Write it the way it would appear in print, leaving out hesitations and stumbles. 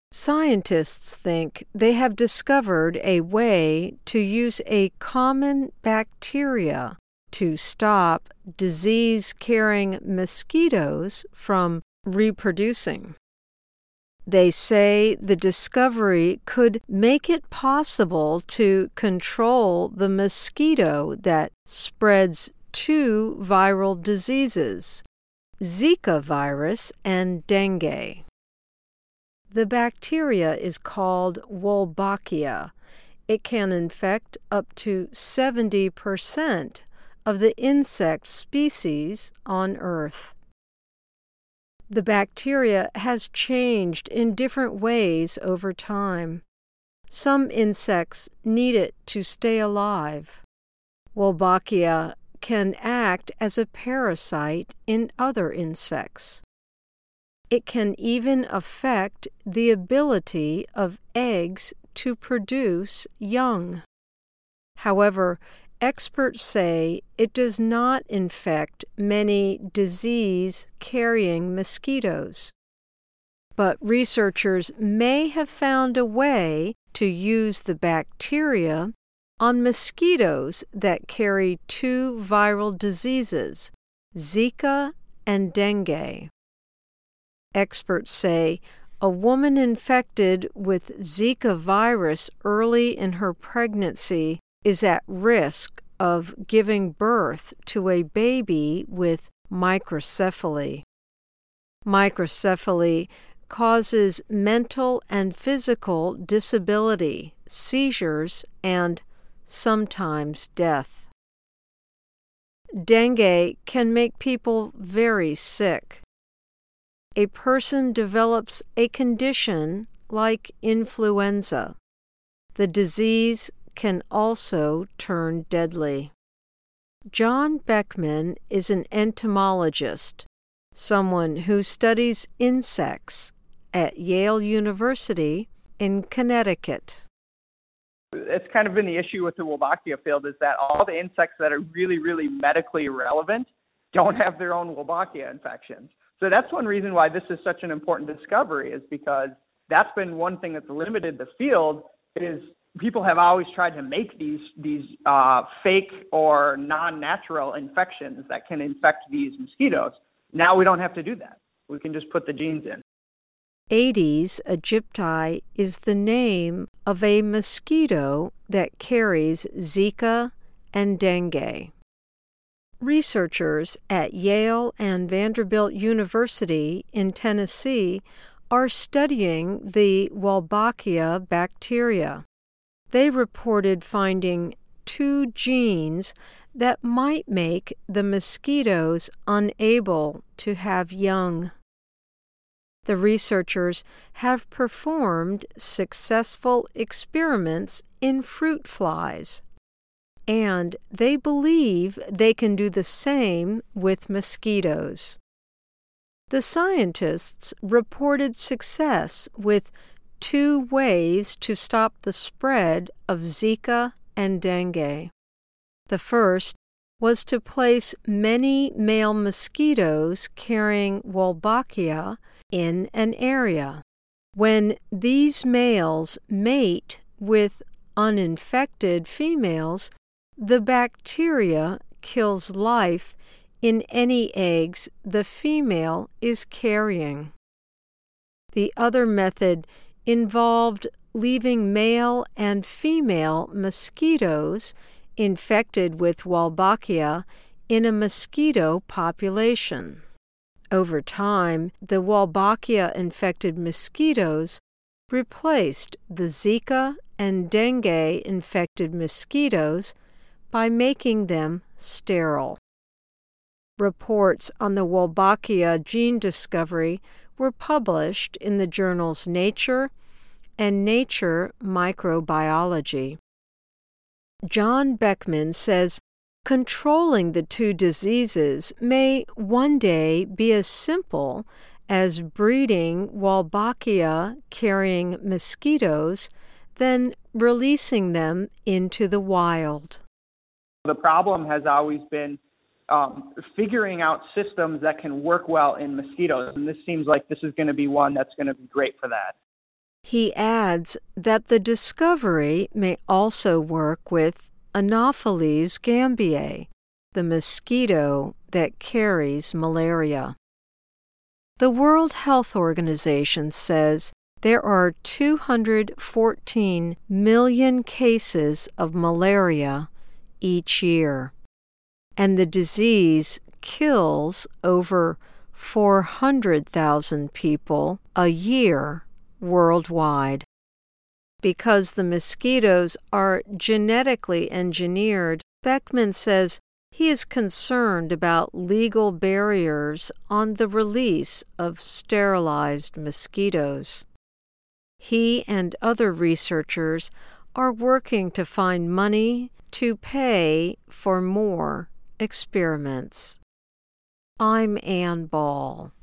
Scientists think they have discovered a way to use a common bacteria to stop disease-carrying mosquitoes from reproducing. They say the discovery could make it possible to control the mosquito that spreads two viral diseases, Zika virus and dengue. The bacteria is called Wolbachia. It can infect up to 70% of the insect species on Earth. The bacteria has changed in different ways over time. Some insects need it to stay alive. Wolbachia can act as a parasite in other insects. It can even affect the ability of eggs to produce young. However, experts say it does not infect many disease-carrying mosquitoes. But researchers may have found a way to use the bacteria on mosquitoes that carry two viral diseases, Zika and dengue. Experts say a woman infected with Zika virus early in her pregnancy is at risk of giving birth to a baby with microcephaly. Microcephaly causes mental and physical disability, seizures, and sometimes death. Dengue can make people very sick. A person develops a condition like influenza. The disease can also turn deadly. John Beckman is an entomologist, someone who studies insects at Yale University in Connecticut. It's kind of been the issue with the Wolbachia field is that all the insects that are really, really medically relevant don't have their own Wolbachia infections. So that's one reason why this is such an important discovery is because that's been one thing that's limited the field is people have always tried to make these fake or non-natural infections that can infect these mosquitoes. Now we don't have to do that. We can just put the genes in. Aedes aegypti is the name of a mosquito that carries Zika and dengue. Researchers at Yale and Vanderbilt University in Tennessee are studying the Wolbachia bacteria. They reported finding two genes that might make the mosquitoes unable to have young. The researchers have performed successful experiments in fruit flies, and they believe they can do the same with mosquitoes. The scientists reported success with two ways to stop the spread of Zika and dengue. The first was to place many male mosquitoes carrying Wolbachia in an area. When these males mate with uninfected females, the bacteria kills life in any eggs the female is carrying. The other method involved leaving male and female mosquitoes infected with Wolbachia in a mosquito population. Over time, the Wolbachia-infected mosquitoes replaced the Zika and dengue-infected mosquitoes by making them sterile. Reports on the Wolbachia gene discovery were published in the journals Nature and Nature Microbiology. John Beckman says controlling the two diseases may one day be as simple as breeding Wolbachia-carrying mosquitoes, then releasing them into the wild. The problem has always been figuring out systems that can work well in mosquitoes, and this seems like this is going to be one that's going to be great for that. He adds that the discovery may also work with Anopheles gambiae, the mosquito that carries malaria. The World Health Organization says there are 214 million cases of malaria each year, and the disease kills over 400,000 people a year worldwide. Because the mosquitoes are genetically engineered, Beckman says he is concerned about legal barriers on the release of sterilized mosquitoes. He and other researchers are working to find money to pay for more experiments. I'm Ann Ball.